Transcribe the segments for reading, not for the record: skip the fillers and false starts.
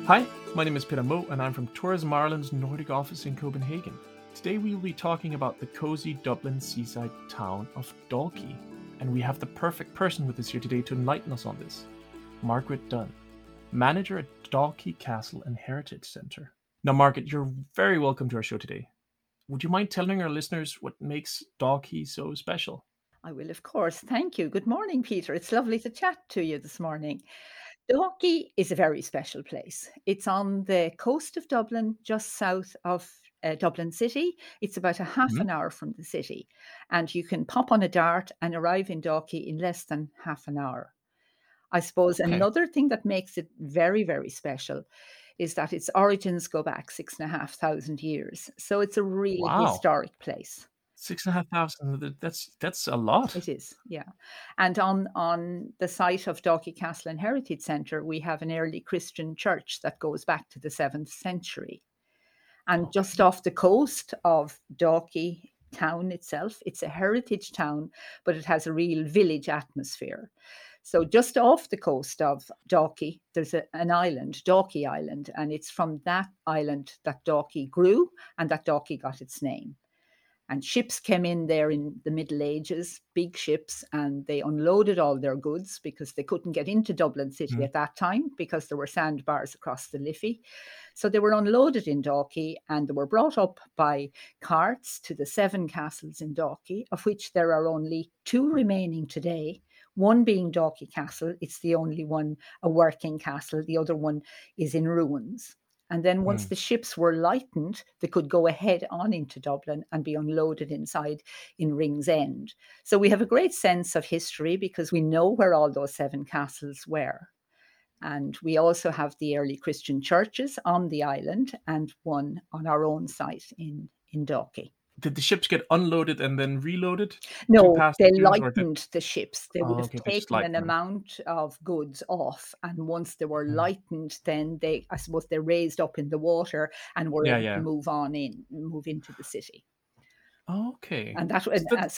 Hi, my name is Peter Mo, and I'm from Tourism Ireland's Nordic office in Copenhagen. Today we will be talking about the cozy Dublin seaside town of Dalkey, and we have the perfect person with us here today to enlighten us on this. Margaret Dunn, manager at Dalkey Castle and Heritage Centre. Now, Margaret, you're very welcome to our show today. Would you mind telling our listeners what makes Dalkey so special? I will, of course. Thank you. Good morning, Peter. It's lovely to chat to you this morning. Dalkey is a very special place. It's on the coast of Dublin, just south of Dublin City. It's about a half Hmm? an hour from the city. And you can pop on a dart and arrive in Dalkey in less than half an hour. I suppose Okay. another thing that makes it very, very special is that its origins go back 6,500 years. So it's a really Wow. historic place. 6,500. That's a lot. It is, yeah. And on the site of Dalkey Castle and Heritage Centre, we have an early Christian church that goes back to the 7th century. And just Okay. off the coast of Dalkey town itself, it's a heritage town, but it has a real village atmosphere. So just off the coast of Dalkey, there's an island, Dalkey Island, and it's from that island that Dalkey grew and that Dalkey got its name. And ships came in there in the Middle Ages, big ships, and they unloaded all their goods because they couldn't get into Dublin City Mhm. at that time because there were sandbars across the Liffey. So they were unloaded in Dalkey and they were brought up by carts to the 7 castles in Dalkey, of which there are only 2 remaining today. One being Dalkey Castle, it's the only one, a working castle. The other one is in ruins. And then once Mm. the ships were lightened, they could go ahead on into Dublin and be unloaded inside in Ringsend. So we have a great sense of history because we know where all those 7 castles were. And we also have the early Christian churches on the island and one on our own site in Dalkey. Did the ships get unloaded and then reloaded to No, pass the they dunes, or did? lightened the ships. They would Oh, have okay, they just taken an lighten them. amount of goods off, and once they were Mm. lightened, then I suppose, they raised up in the water and were Yeah, able to yeah. move into the city. Okay. And that, So that so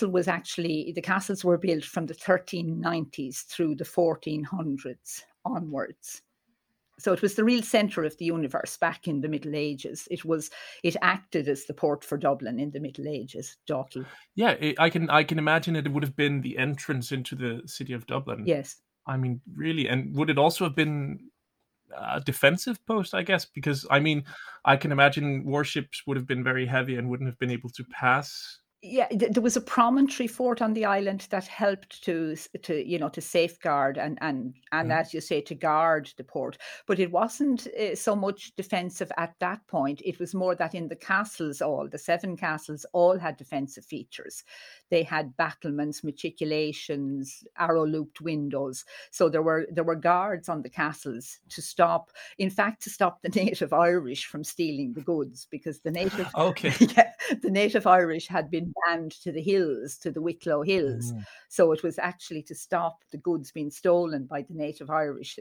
the castles were built from the 1390s through the 1400s onwards. So it was the real centre of the universe back in the Middle Ages. It acted as the port for Dublin in the Middle Ages, Dalkey. yeah, I can imagine it would have been the entrance into the city of Dublin. Yes. I mean, really, and would it also have been a defensive post, I guess? Because, I mean, I can imagine warships would have been very heavy and wouldn't have been able to pass. Yeah, there was a promontory fort on the island that helped to safeguard and Mhm. as you say, to guard the port. But it wasn't so much defensive at that point. It was more that in the castles, all the 7 castles all had defensive features. They had battlements, matriculations, arrow looped windows. So there were guards on the castles to stop, in fact, to stop the native Irish from stealing the goods, because the native Okay. yeah, the native Irish had been banned to the hills, to the Wicklow Hills. Mm. So it was actually to stop the goods being stolen by the native Irish.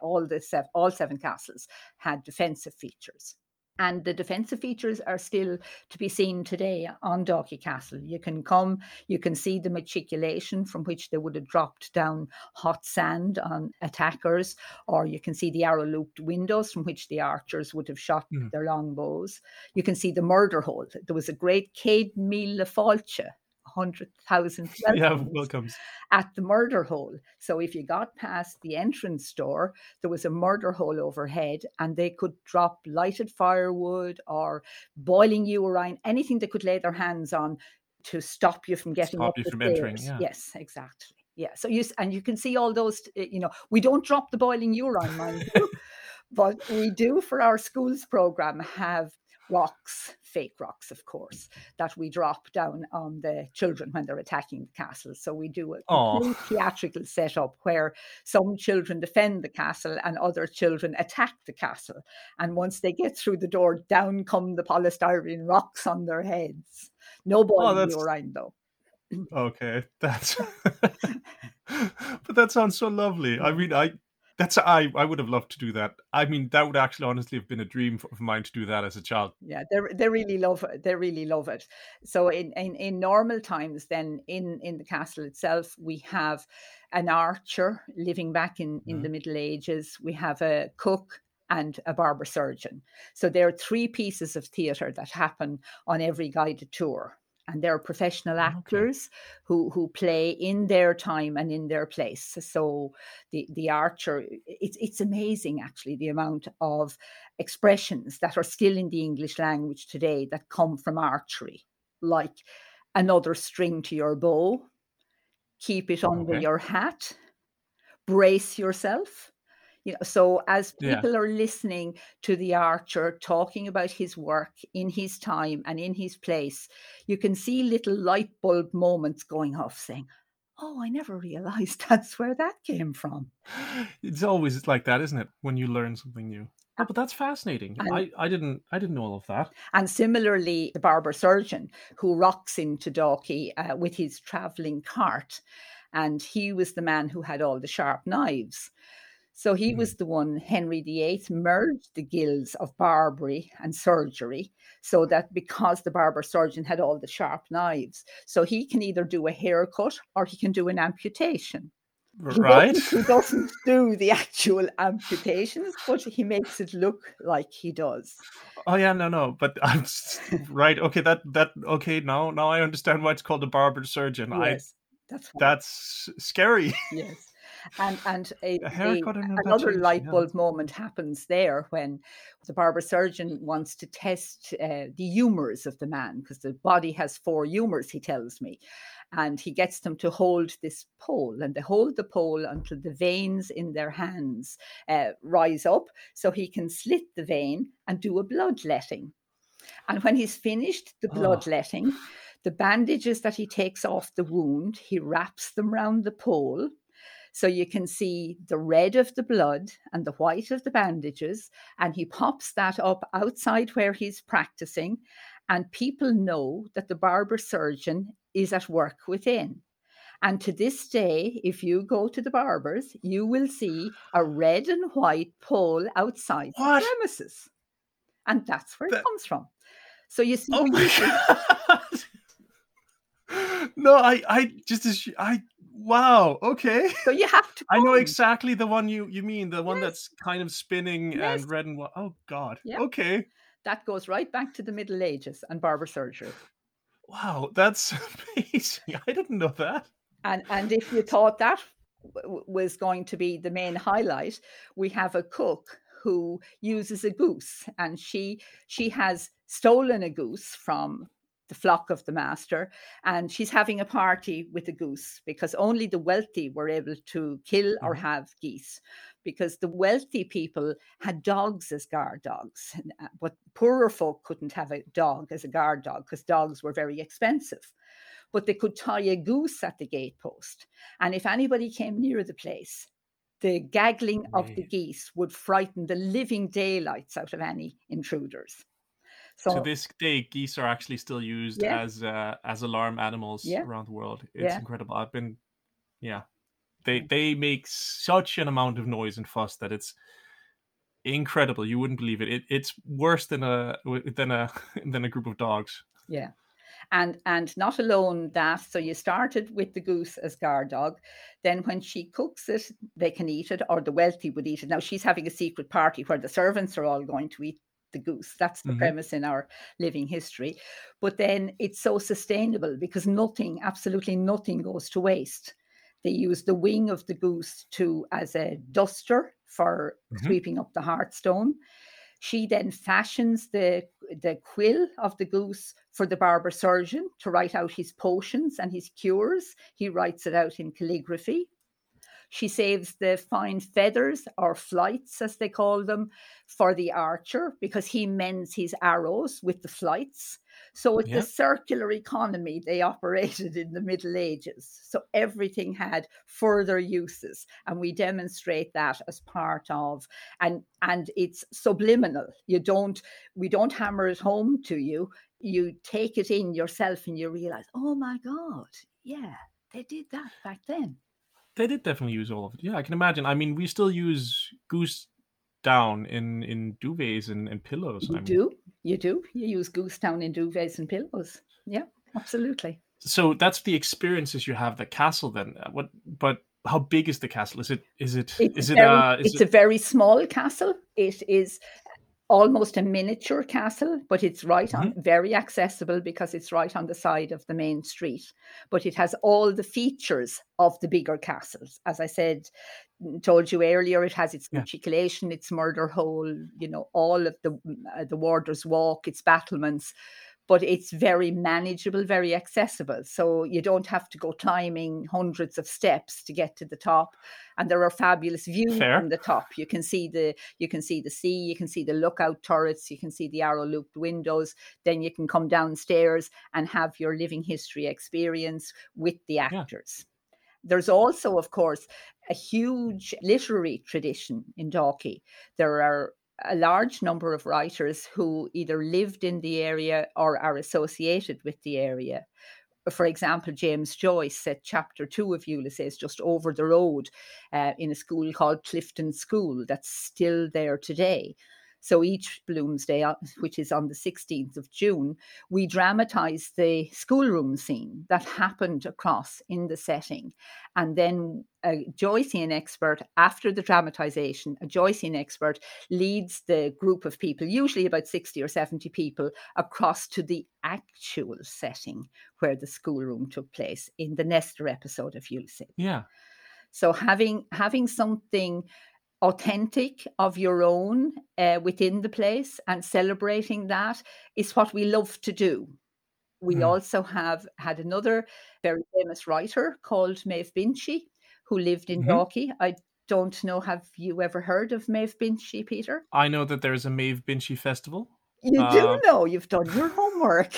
All 7 castles had defensive features. And the defensive features are still to be seen today on Dalkey Castle. You can come, you can see the matriculation from which they would have dropped down hot sand on attackers, or you can see the arrow looped windows from which the archers would have shot Mm. their longbows. You can see the murder hole. There was a great Céad Míle Fáilte, 100,000 Yeah, welcomes welcomes. at the murder hole. So if you got past the entrance door, there was a murder hole overhead, and they could drop lighted firewood or boiling urine, anything they could lay their hands on to stop you from getting Stop up you the from entering, stairs. yeah. Yes, exactly. Yeah. So and you can see all those. We don't drop the boiling urine, mind you, but we do, for our schools program, have rocks, fake rocks, of course, that we drop down on the children when they're attacking the castle. So we do a Oh. complete theatrical setup where some children defend the castle and other children attack the castle. And once they get through the door, down come the polystyrene rocks on their heads. No Oh, boiling that's urine, though. okay. That's but that sounds so lovely. I Yeah. mean, I would have loved to do that. I mean, that would actually honestly have been a dream of mine to do that as a child. Yeah, they really love it. They really love it. So in normal times, then in the castle itself, we have an archer living back in Mhm. the Middle Ages. We have a cook and a barber surgeon. So there are 3 pieces of theatre that happen on every guided tour. And they're professional Okay. actors who play in their time and in their place. So the archer, it's amazing actually the amount of expressions that are still in the English language today that come from archery, like another string to your bow, keep it under Okay. your hat, brace yourself. So as Yeah. people are listening to the archer talking about his work in his time and in his place, you can see little light bulb moments going off saying, oh, I never realized that's where that came from. It's always like that, isn't it? When you learn something new. Oh, but that's fascinating. And I didn't know all of that. And similarly, the barber surgeon who rocks into Dalkey with his travelling cart. And he was the man who had all the sharp knives. So he Mm. was the one, Henry VIII, merged the guilds of barbary and surgery so that because the barber surgeon had all the sharp knives, so he can either do a haircut or he can do an amputation. Right? He doesn't do the actual amputations, but he makes it look like he does. Oh yeah, no, but right. Okay, okay. Now I understand why it's called a barber surgeon. Yes, that's why. That's scary. Yes. And A haircut and a another change. light Yeah. bulb moment happens there when the barber surgeon wants to test the humours of the man, because the body has 4 humours, he tells me. And he gets them to hold this pole, and they hold the pole until the veins in their hands rise up so he can slit the vein and do a bloodletting. And when he's finished the Oh, bloodletting, the bandages that he takes off the wound, he wraps them round the pole so you can see the red of the blood and the white of the bandages, and he pops that up outside where he's practicing, and people know that the barber surgeon is at work within. And to this day, if you go to the barbers, you will see a red and white pole outside the what? premises. And that's where it That? comes from. So you see Oh my people. god! No, Wow. Okay. So you have to I know come. exactly the one you mean. The one Yes, that's kind of spinning yes, and red and white. Oh god. yeah. Okay. That goes right back to the Middle Ages and barber surgery. Wow, that's amazing. I didn't know that. And if you thought that was going to be the main highlight, we have a cook who uses a goose, and she has stolen a goose from the flock of the master, and she's having a party with the goose because only the wealthy were able to kill or Mhm. have geese, because the wealthy people had dogs as guard dogs, but poorer folk couldn't have a dog as a guard dog because dogs were very expensive. But they could tie a goose at the gatepost. And if anybody came near the place, the gaggling of the Amazing. geese would frighten the living daylights out of any intruders. To So, this day, geese are actually still used yeah, as alarm animals yeah, around the world. It's yeah, incredible. Yeah. yeah. They make such an amount of noise and fuss that it's incredible. You wouldn't believe it. It's worse than a than a group of dogs. Yeah. And not alone that, so you started with the goose as guard dog. Then when she cooks it, they can eat it, or the wealthy would eat it. Now she's having a secret party where the servants are all going to eat the goose. That's the Hmm. premise in our living history. But then it's so sustainable because nothing, absolutely nothing goes to waste. They use the wing of the goose as a duster for Hmm. sweeping up the hearthstone. She then fashions the quill of the goose for the barber surgeon to write out his potions and his cures. He writes it out in calligraphy. She saves the fine feathers, or flights as they call them, for the archer because he mends his arrows with the flights. So it's a Yeah. circular economy they operated in the Middle Ages. So everything had further uses, and we demonstrate that as part of, and it's subliminal. We don't hammer it home to you. You take it in yourself and you realize, oh my God, yeah, they did that back then. They did definitely use all of it. Yeah, I can imagine. I mean, we still use goose down in duvets and pillows. You I mean, do. You do. You use goose down in duvets and pillows. Yeah, absolutely. so that's the experiences you have the castle then. What? But how big is the castle? Is it It's a very small castle. It is almost a miniature castle, but it's right on, very accessible because it's right on the side of the main street. But it has all the features of the bigger castles. As I said, told you earlier, it has its matriculation, its murder hole, all of the warder's walk, its battlements. But it's very manageable, very accessible. So you don't have to go climbing hundreds of steps to get to the top. And there are fabulous views from the top. You can see the sea, you can see the lookout turrets, you can see the arrow-looped windows. Then you can come downstairs and have your living history experience with the actors. There's also, of course, a huge literary tradition in Dalkey. There are a large number of writers who either lived in the area or are associated with the area. For example, James Joyce set chapter 2 of Ulysses just over the road in a school called Clifton School that's still there today. So each Bloomsday, which is on the 16th of June, we dramatise the schoolroom scene that happened across in the setting. And then a Joycean expert, after the dramatisation, a Joycean expert leads the group of people, usually about 60 or 70 people, across to the actual setting where the schoolroom took place in the Nestor episode of Ulysses. Yeah. So having something authentic of your own within the place and celebrating that is what we love to do. We also have had another very famous writer called Maeve Binchy, who lived in Dalkey. I don't know, have you ever heard of Maeve Binchy, Peter? I know that there's a Maeve Binchy festival. You do know, you've done your homework.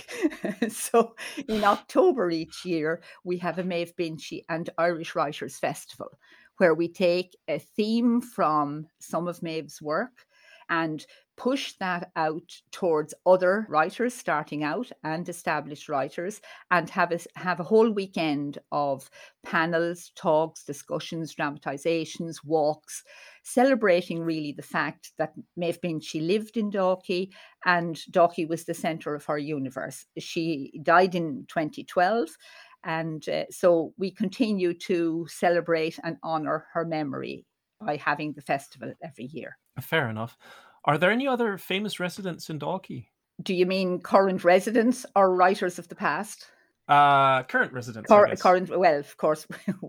So in October each year, we have a Maeve Binchy and Irish Writers Festival, where we take a theme from some of Maeve's work and push that out towards other writers starting out and established writers, and have a whole weekend of panels, talks, discussions, dramatisations, walks, celebrating really the fact that Maeve Binchy lived in Dalkey and Dalkey was the centre of her universe. She died in 2012. And so we continue to celebrate and honour her memory by having the festival every year. Fair enough. Are there any other famous residents in Dalkey? Do you mean current residents or writers of the past? Current residents. Well, of course,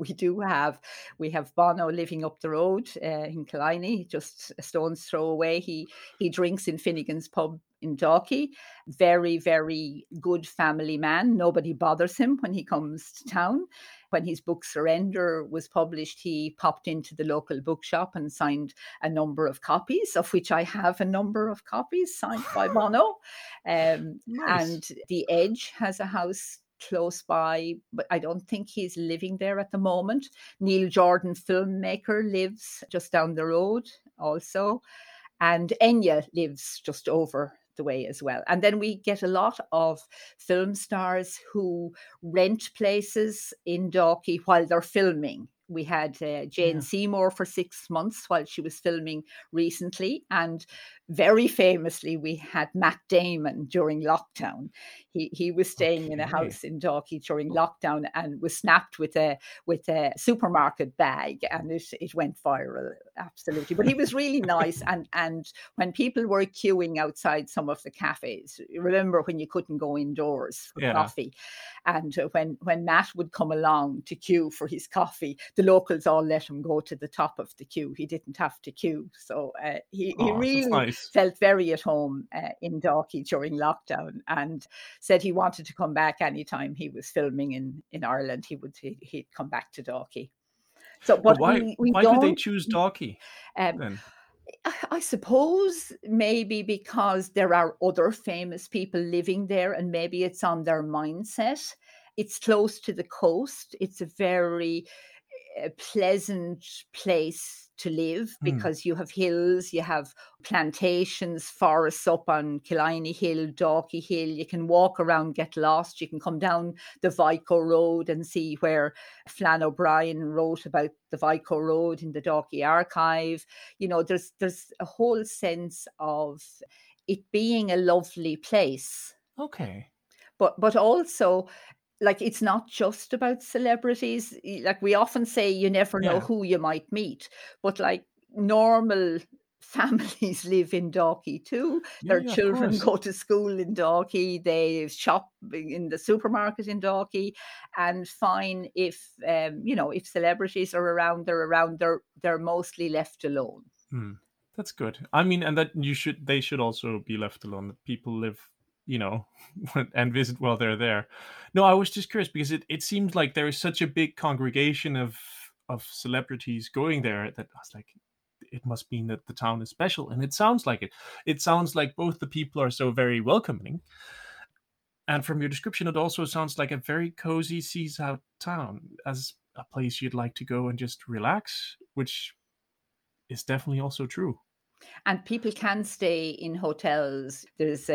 we have Bono living up the road in Killiney, just a stone's throw away. He drinks in Finnegan's pub in Dalkey. Very, very good family man. Nobody bothers him when he comes to town. When his book Surrender was published, he popped into the local bookshop and signed a number of copies, of which I have a number of copies signed by Bono. Nice. And The Edge has a house close by, but I don't think he's living there at the moment. Neil Jordan, filmmaker, lives just down the road also. And Enya lives just over the way as well. And then we get a lot of film stars who rent places in Dalkey while they're filming. We had Jane Seymour for 6 months while she was filming recently. And very famously, we had Matt Damon during lockdown. He was staying in a house in Dalkey during lockdown and was snapped with a supermarket bag, and it went viral, absolutely. But he was really nice. And when people were queuing outside some of the cafes, remember when you couldn't go indoors for coffee, and when Matt would come along to queue for his coffee, the locals all let him go to the top of the queue. He didn't have to queue. So he really felt very at home in Dalkey during lockdown, and said he wanted to come back anytime he was filming in Ireland. He'd come back to Dalkey. So, but why do they choose Dalkey then? I suppose maybe because there are other famous people living there, and maybe it's on their mindset. It's close to the coast. It's a very pleasant place to live because you have hills, you have plantations, forests up on Killiney Hill, Dalkey Hill. You can walk around, get lost. You can come down the Vico Road and see where Flann O'Brien wrote about the Vico Road in the Dalkey Archive. You know, there's a whole sense of it being a lovely place. Okay. But also like, it's not just about celebrities. Like, we often say you never know Yeah. who you might meet, but like normal families live in Dalkey too. Yeah, Their yeah, of children course. go to school in Dalkey. They shop in the supermarket in Dalkey, and fine if if celebrities are around, they're around. They're mostly left alone. Hmm. That's good. I mean, and that they should also be left alone. That people live, you know, and visit while they're there. No, I was just curious because it seems like there is such a big congregation of celebrities going there that I was like, it must mean that the town is special, and it sounds like it. It sounds like both the people are so very welcoming, and from your description, it also sounds like a very cozy seaside town as a place you'd like to go and just relax, which is definitely also true. And people can stay in hotels. There's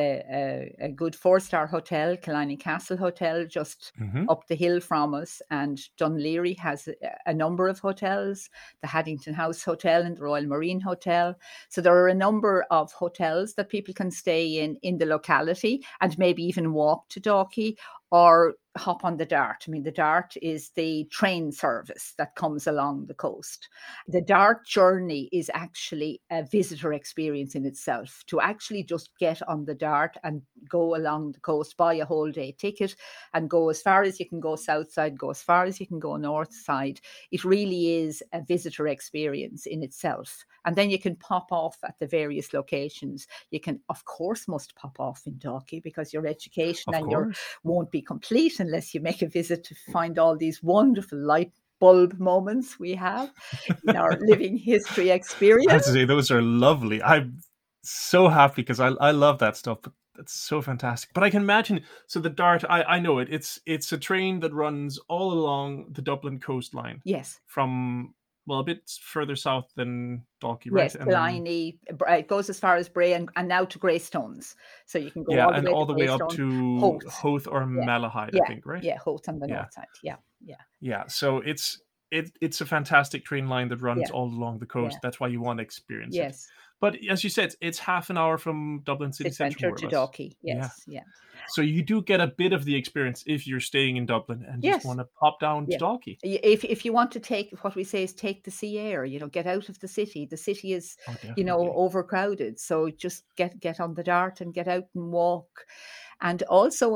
a good four-star hotel, Killiney Castle Hotel, just Hmm. up the hill from us. And Dunleary has a number of hotels, the Haddington House Hotel and the Royal Marine Hotel. So there are a number of hotels that people can stay in the locality and maybe even walk to Dalkey or hop on the Dart. I mean, the Dart is the train service that comes along the coast. The Dart journey is actually a visitor experience in itself. To actually just get on the Dart and go along the coast, buy a whole day ticket and go as far as you can go south side, go as far as you can go north side. It really is a visitor experience in itself. And then you can pop off at the various locations. You can, of course, must pop off in Dalkey because your education Of and your course. won't be complete unless you make a visit to find all these wonderful light bulb moments we have in our living history I have experience. to say, those are lovely. I'm so happy because I love that stuff. But that's so fantastic. But I can imagine. So the Dart, I know it. It's a train that runs all along the Dublin coastline Yes, from, well, a bit further south than Dalkey, right? yes, And then Killiney, it goes as far as Bray and now to Greystones. So you can go yeah, all the and way to all the way up Greystone, to Howth. Hoth or Yeah, Malahide, I yeah, think, right? yeah, Howth on the Yeah, north side. Yeah, yeah, yeah. So it's a fantastic train line that runs yeah, all along the yeah, coast. That's why you want to experience it. yes. But as you said, it's half an hour from Dublin city The centre, centre more or to less. Dalkey. Yeah. Yes, yeah. So you do get a bit of the experience if you're staying in Dublin and just Yes, want to pop down to yeah. Dalkey. If you want to take what we say is take the sea air, get out of the city. The city is, Oh, definitely. overcrowded. So just get on the Dart and get out and walk. And also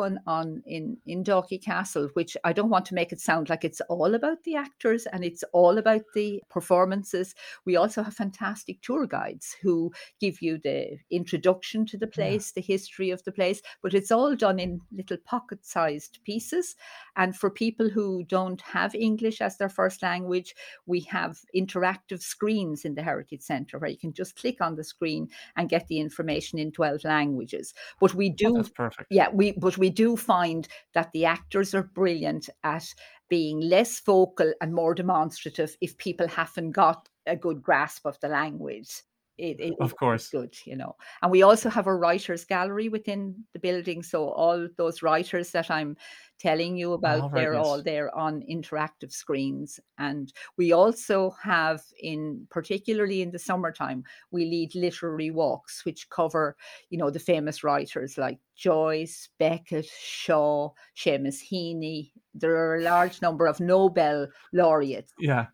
in Dalkey Castle, which I don't want to make it sound like it's all about the actors and it's all about the performances. We also have fantastic tour guides who give you the introduction to the Yeah. place, the history of the place, but it's all done in little pocket-sized pieces. And for people who don't have English as their first language, we have interactive screens in the Heritage Centre where you can just click on the screen and get the information in 12 languages. But we Oh, do that's perfect. yeah, we do find that the actors are brilliant at being less vocal and more demonstrative if people haven't got a good grasp of the language. Of It's course. good. And we also have a writers gallery within the building. So all those writers that I'm telling you about, All right. they're all Yes. there on interactive screens. And we also have particularly in the summertime, we lead literary walks, which cover, the famous writers like Joyce, Beckett, Shaw, Seamus Heaney. There are a large number of Nobel laureates Yeah.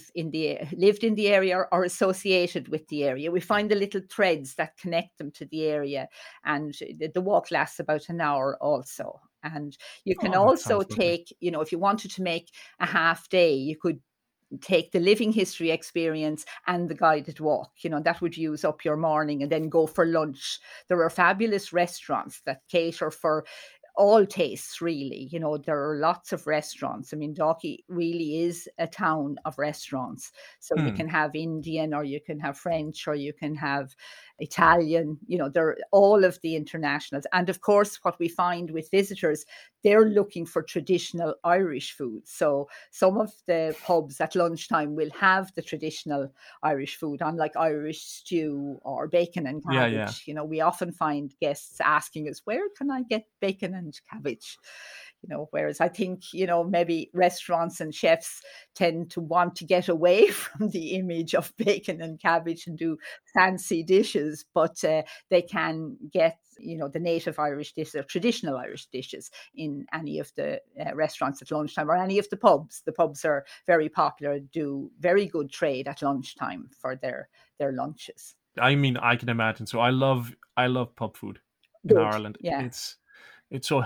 lived in the area or associated with the area. We find the little threads that connect them to the area, and the walk lasts about an hour also. And you can Oh, that also sounds lovely. take, if you wanted to make a half day, you could take the living history experience and the guided walk. That would use up your morning and then go for lunch. There are fabulous restaurants that cater for all tastes, really. There are lots of restaurants. I mean, Dalkey really is a town of restaurants. So you Hmm. can have Indian or you can have French or you can have Italian. There are all of the internationals. And of course, what we find with visitors, they're looking for traditional Irish food. So some of the pubs at lunchtime will have the traditional Irish food on, like Irish stew or bacon and Yeah. Yeah. cabbage. We often find guests asking us, where can I get bacon and cabbage? Whereas I think, maybe restaurants and chefs tend to want to get away from the image of bacon and cabbage and do fancy dishes, but they can get, the native Irish dishes or traditional Irish dishes in any of the restaurants at lunchtime, or any of the pubs. The pubs are very popular, do very good trade at lunchtime for their lunches. I mean, I can imagine. So I love pub food in Good. Ireland. Yeah. It's so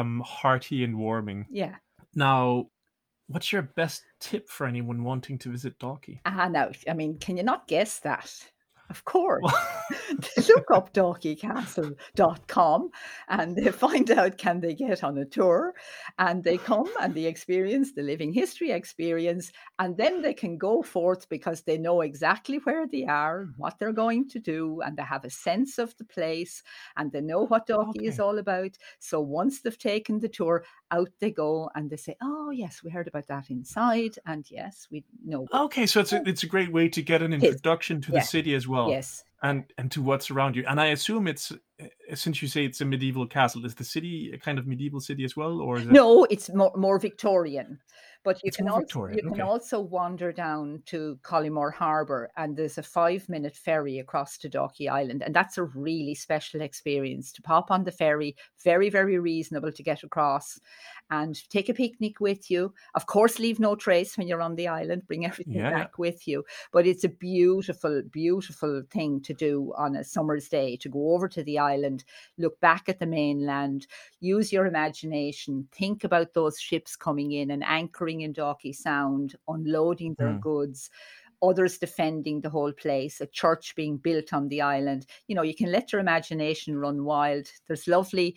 hearty and warming. Yeah. Now, what's your best tip for anyone wanting to visit Dalkey? Now, I mean, can you not guess that? Of course. They look up dalkeycastle.com and they find out, can they get on a tour, and they come and they experience the living history experience, and then they can go forth because they know exactly where they are, what they're going to do, and they have a sense of the place, and they know what Dalkey is all about. So once they've taken the tour, out they go and they say, oh yes, we heard about that inside, and yes, we know. Okay, so it's a great way to get an introduction to the city as well. Yes. And to what's around you. And I assume it's, since you say it's a medieval castle, is the city a kind of medieval city as well, or is it? No, it's more Victorian. But you can okay. also wander down to Collymore Harbour, and there's a 5-minute ferry across to Dalkey Island, and that's a really special experience to pop on the ferry. Very, very reasonable to get across, and take a picnic with you. Of course, leave no trace when you're on the island. Bring everything back with you. But it's a beautiful, beautiful thing to do on a summer's day, to go over to the island, look back at the mainland, use your imagination, think about those ships coming in and anchoring in Dalkey Sound, unloading their goods, others defending the whole place, a church being built on the island. You can let your imagination run wild. There's lovely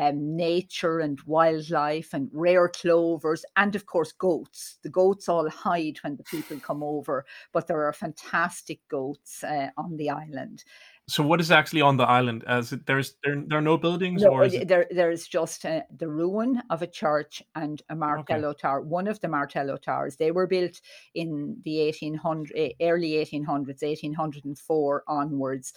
nature and wildlife and rare clovers, and of course goats. The goats all hide when the people come over, but there are fantastic goats on the island. So what is actually on the island? There are no buildings? No, or is it... there's just the ruin of a church and a Martello Tower. One of the Martello Towers. They were built in the early 1800s, 1804 onwards,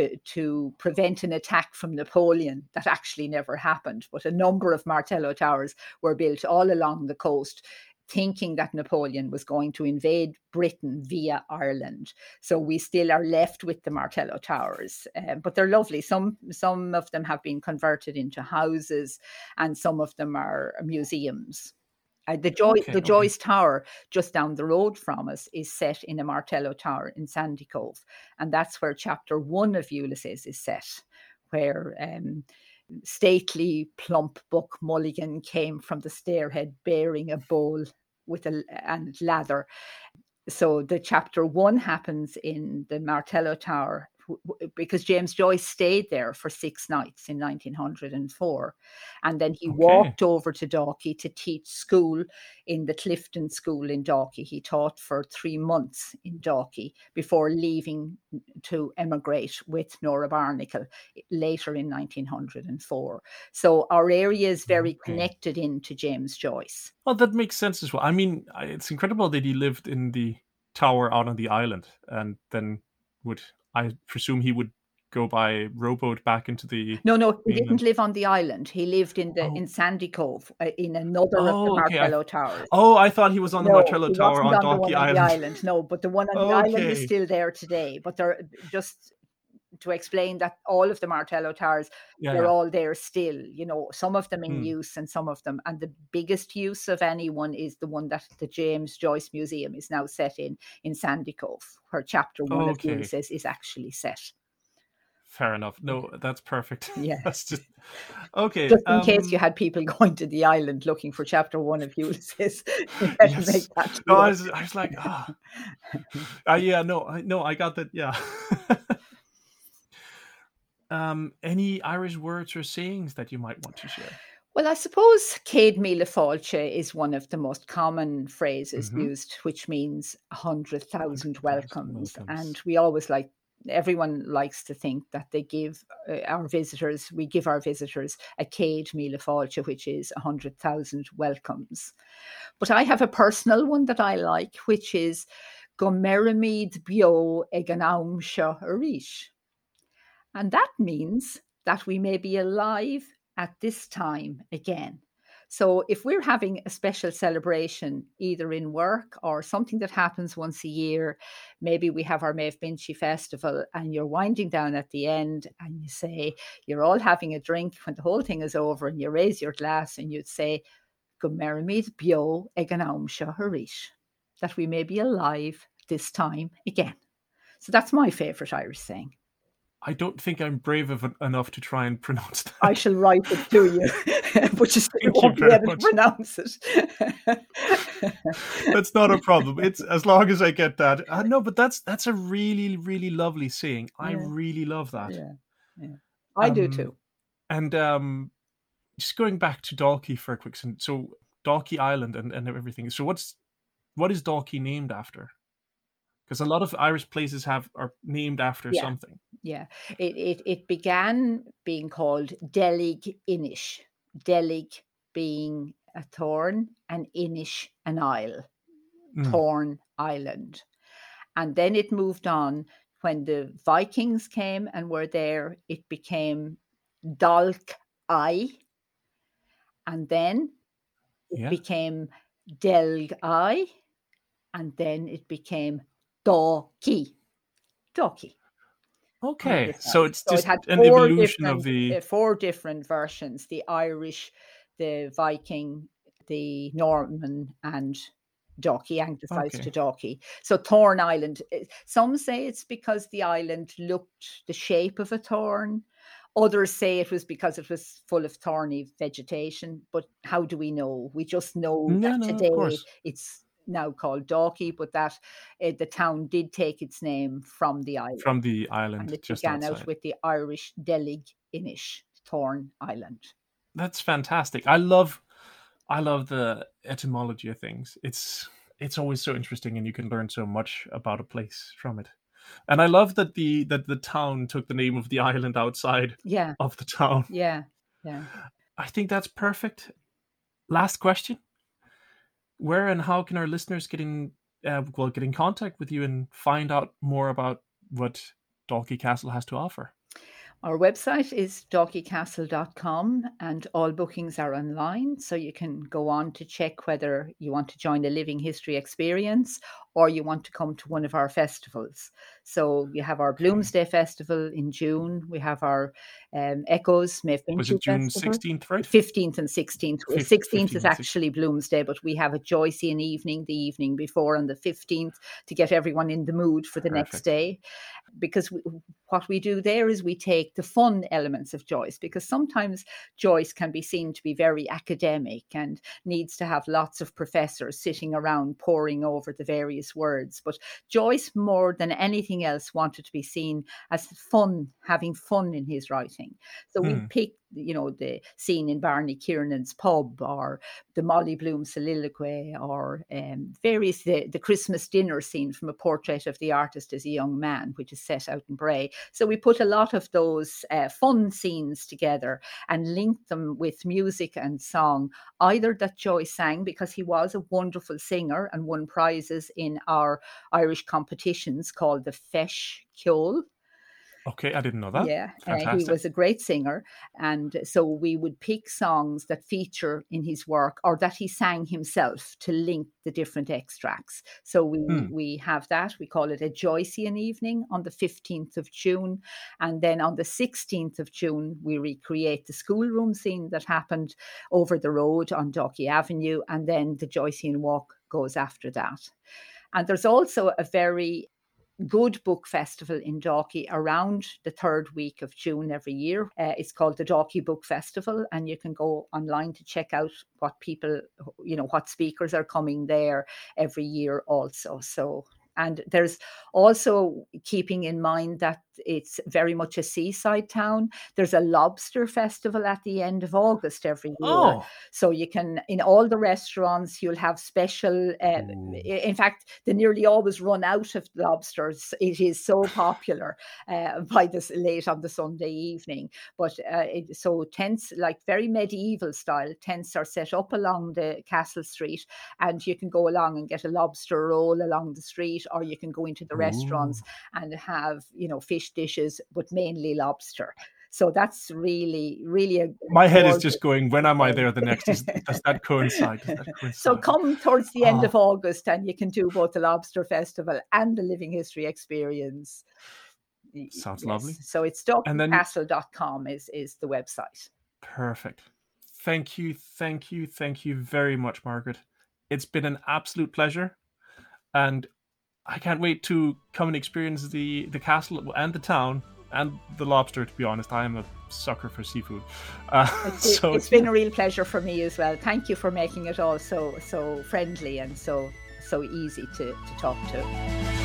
to prevent an attack from Napoleon. That actually never happened. But a number of Martello Towers were built all along the coast, thinking that Napoleon was going to invade Britain via Ireland. So we still are left with the Martello Towers, but they're lovely. Some of them have been converted into houses, and some of them are museums. The Joyce Tower, just down the road from us, is set in a Martello Tower in Sandycove, and that's where chapter 1 of Ulysses is set, where stately, plump Buck Mulligan came from the stairhead bearing a bowl and lather. So the chapter 1 happens in the Martello Tower, because James Joyce stayed there for 6 nights in 1904. And then he walked over to Dalkey to teach school in the Clifton School in Dalkey. He taught for 3 months in Dalkey before leaving to emigrate with Nora Barnacle later in 1904. So our area is very connected into James Joyce. Well, that makes sense as well. I mean, it's incredible that he lived in the tower out on the island, and then I presume he would go by rowboat back into the... No, he didn't live on the island. He lived in Sandycove, in another of the Martello Towers. I thought he was on the Martello Tower on Dalkey Island. No, but the one on the island is still there today. But they're just to explain that all of the Martello Towers, they're all there still. Some of them in use and some of them. And the biggest use of anyone is the one that the James Joyce Museum is now set in Sandycove, where chapter 1 of Ulysses is actually set. Fair enough. No, that's perfect. Yeah. That's just... Okay. Just in case you had people going to the island looking for chapter 1 of Ulysses. Yes. No, I was like, I got that. Yeah. Any Irish words or sayings that you might want to share? Well, I suppose Céad Míle Fáilte is one of the most common phrases used, which means 100,000 welcomes. And we always everyone likes to think that they give our visitors a Céad Míle Fáilte, which is 100,000 welcomes. But I have a personal one that I like, which is Go Merimid Bio ag an Aum Seo Arís. And that means that we may be alive at this time again. So if we're having a special celebration, either in work or something that happens once a year, maybe we have our Maeve Binchy festival and you're winding down at the end and you say, you're all having a drink when the whole thing is over and you raise your glass and you'd say, Go Merrimid Bio ag an Aumsha Harish, that we may be alive this time again. So that's my favourite Irish saying. I don't think I'm brave enough to try and pronounce that. I shall write it to you, but you still won't be able to pronounce it. That's not a problem. It's as long as I get that. No, but that's a really, really lovely saying. I really love that. Yeah. I do too. And just going back to Dalkey for a quick second. So Dalkey Island and everything. So what is Dalkey named after? Because a lot of Irish places are named after something. Yeah, it began being called Delig Inish. Delig being a thorn and Inish an isle, Thorn Island. And then it moved on. When the Vikings came and were there, it became Dalk I. And then it became Delg I. And then it became Dalkey. Okay, so it's just it had an evolution of the 4 different versions: the Irish, the Viking, the Norman, and Dalkey, anglicized to Dalkey. So Thorn Island. Some say it's because the island looked the shape of a thorn. Others say it was because it was full of thorny vegetation. But how do we know? We just know that today it's now called Dalkey, but that the town did take its name from the island. And it just began outside. Out with the Irish Delig Inish, Thorn Island. That's fantastic. I love the etymology of things. It's always so interesting, and you can learn so much about a place from it. And I love that the town took the name of the island outside of the town. Yeah. I think that's perfect. Last question. Where and how can our listeners get in contact with you and find out more about what Dalkey Castle has to offer? Our website is dalkeycastle.com and all bookings are online. So you can go on to check whether you want to join a living history experience or you want to come to one of our festivals. So you have our Bloomsday Festival in June. We have our Echoes Maeve Binchy Was it June Festival. 16th, right? 15th and 16th. 16th is actually Bloomsday, but we have a Joycean evening the evening before on the 15th to get everyone in the mood for the next day. Because what we do there is we take the fun elements of Joyce, because sometimes Joyce can be seen to be very academic and needs to have lots of professors sitting around poring over the various words. But Joyce, more than anything else, wanted to be seen as fun, having fun in his writing. So we pick, the scene in Barney Kiernan's pub, or the Molly Bloom soliloquy, or various, the Christmas dinner scene from A Portrait of the Artist as a Young Man, which is set out in Bray. So we put a lot of those fun scenes together and linked them with music and song, either that Joyce sang, because he was a wonderful singer and won prizes in our Irish competitions called the Feis Ceoil. Okay, I didn't know that. Yeah, he was a great singer. And so we would pick songs that feature in his work or that he sang himself to link the different extracts. So we have that. We call it a Joycean evening on the 15th of June. And then on the 16th of June, we recreate the schoolroom scene that happened over the road on Dalkey Avenue. And then the Joycean walk goes after that. And there's also a very good book festival in Dalkey around the 3rd week of June every year. It's called the Dalkey Book Festival, and you can go online to check out what people, what speakers are coming there every year also. And there's also, keeping in mind that it's very much a seaside town, there's a lobster festival at the end of August every year. Oh. So you can, in all the restaurants, you'll have special, in fact, they nearly always run out of lobsters. It is so popular by this late on the Sunday evening. But so tents, like very medieval style, tents are set up along the Castle Street, and you can go along and get a lobster roll along the street, or you can go into the restaurants and have, fish dishes, but mainly lobster. So that's really, really my head is just going, when am I there the next? Does that coincide? So come towards the end of August and you can do both the Lobster Festival and the Living History Experience. Sounds lovely. So it's dalkencastle.com is the website. Perfect. Thank you very much, Margaret. It's been an absolute pleasure, and I can't wait to come and experience the castle and the town and the lobster. To be honest, I am a sucker for seafood. It's been a real pleasure for me as well. Thank you for making it all so friendly and so easy to talk to.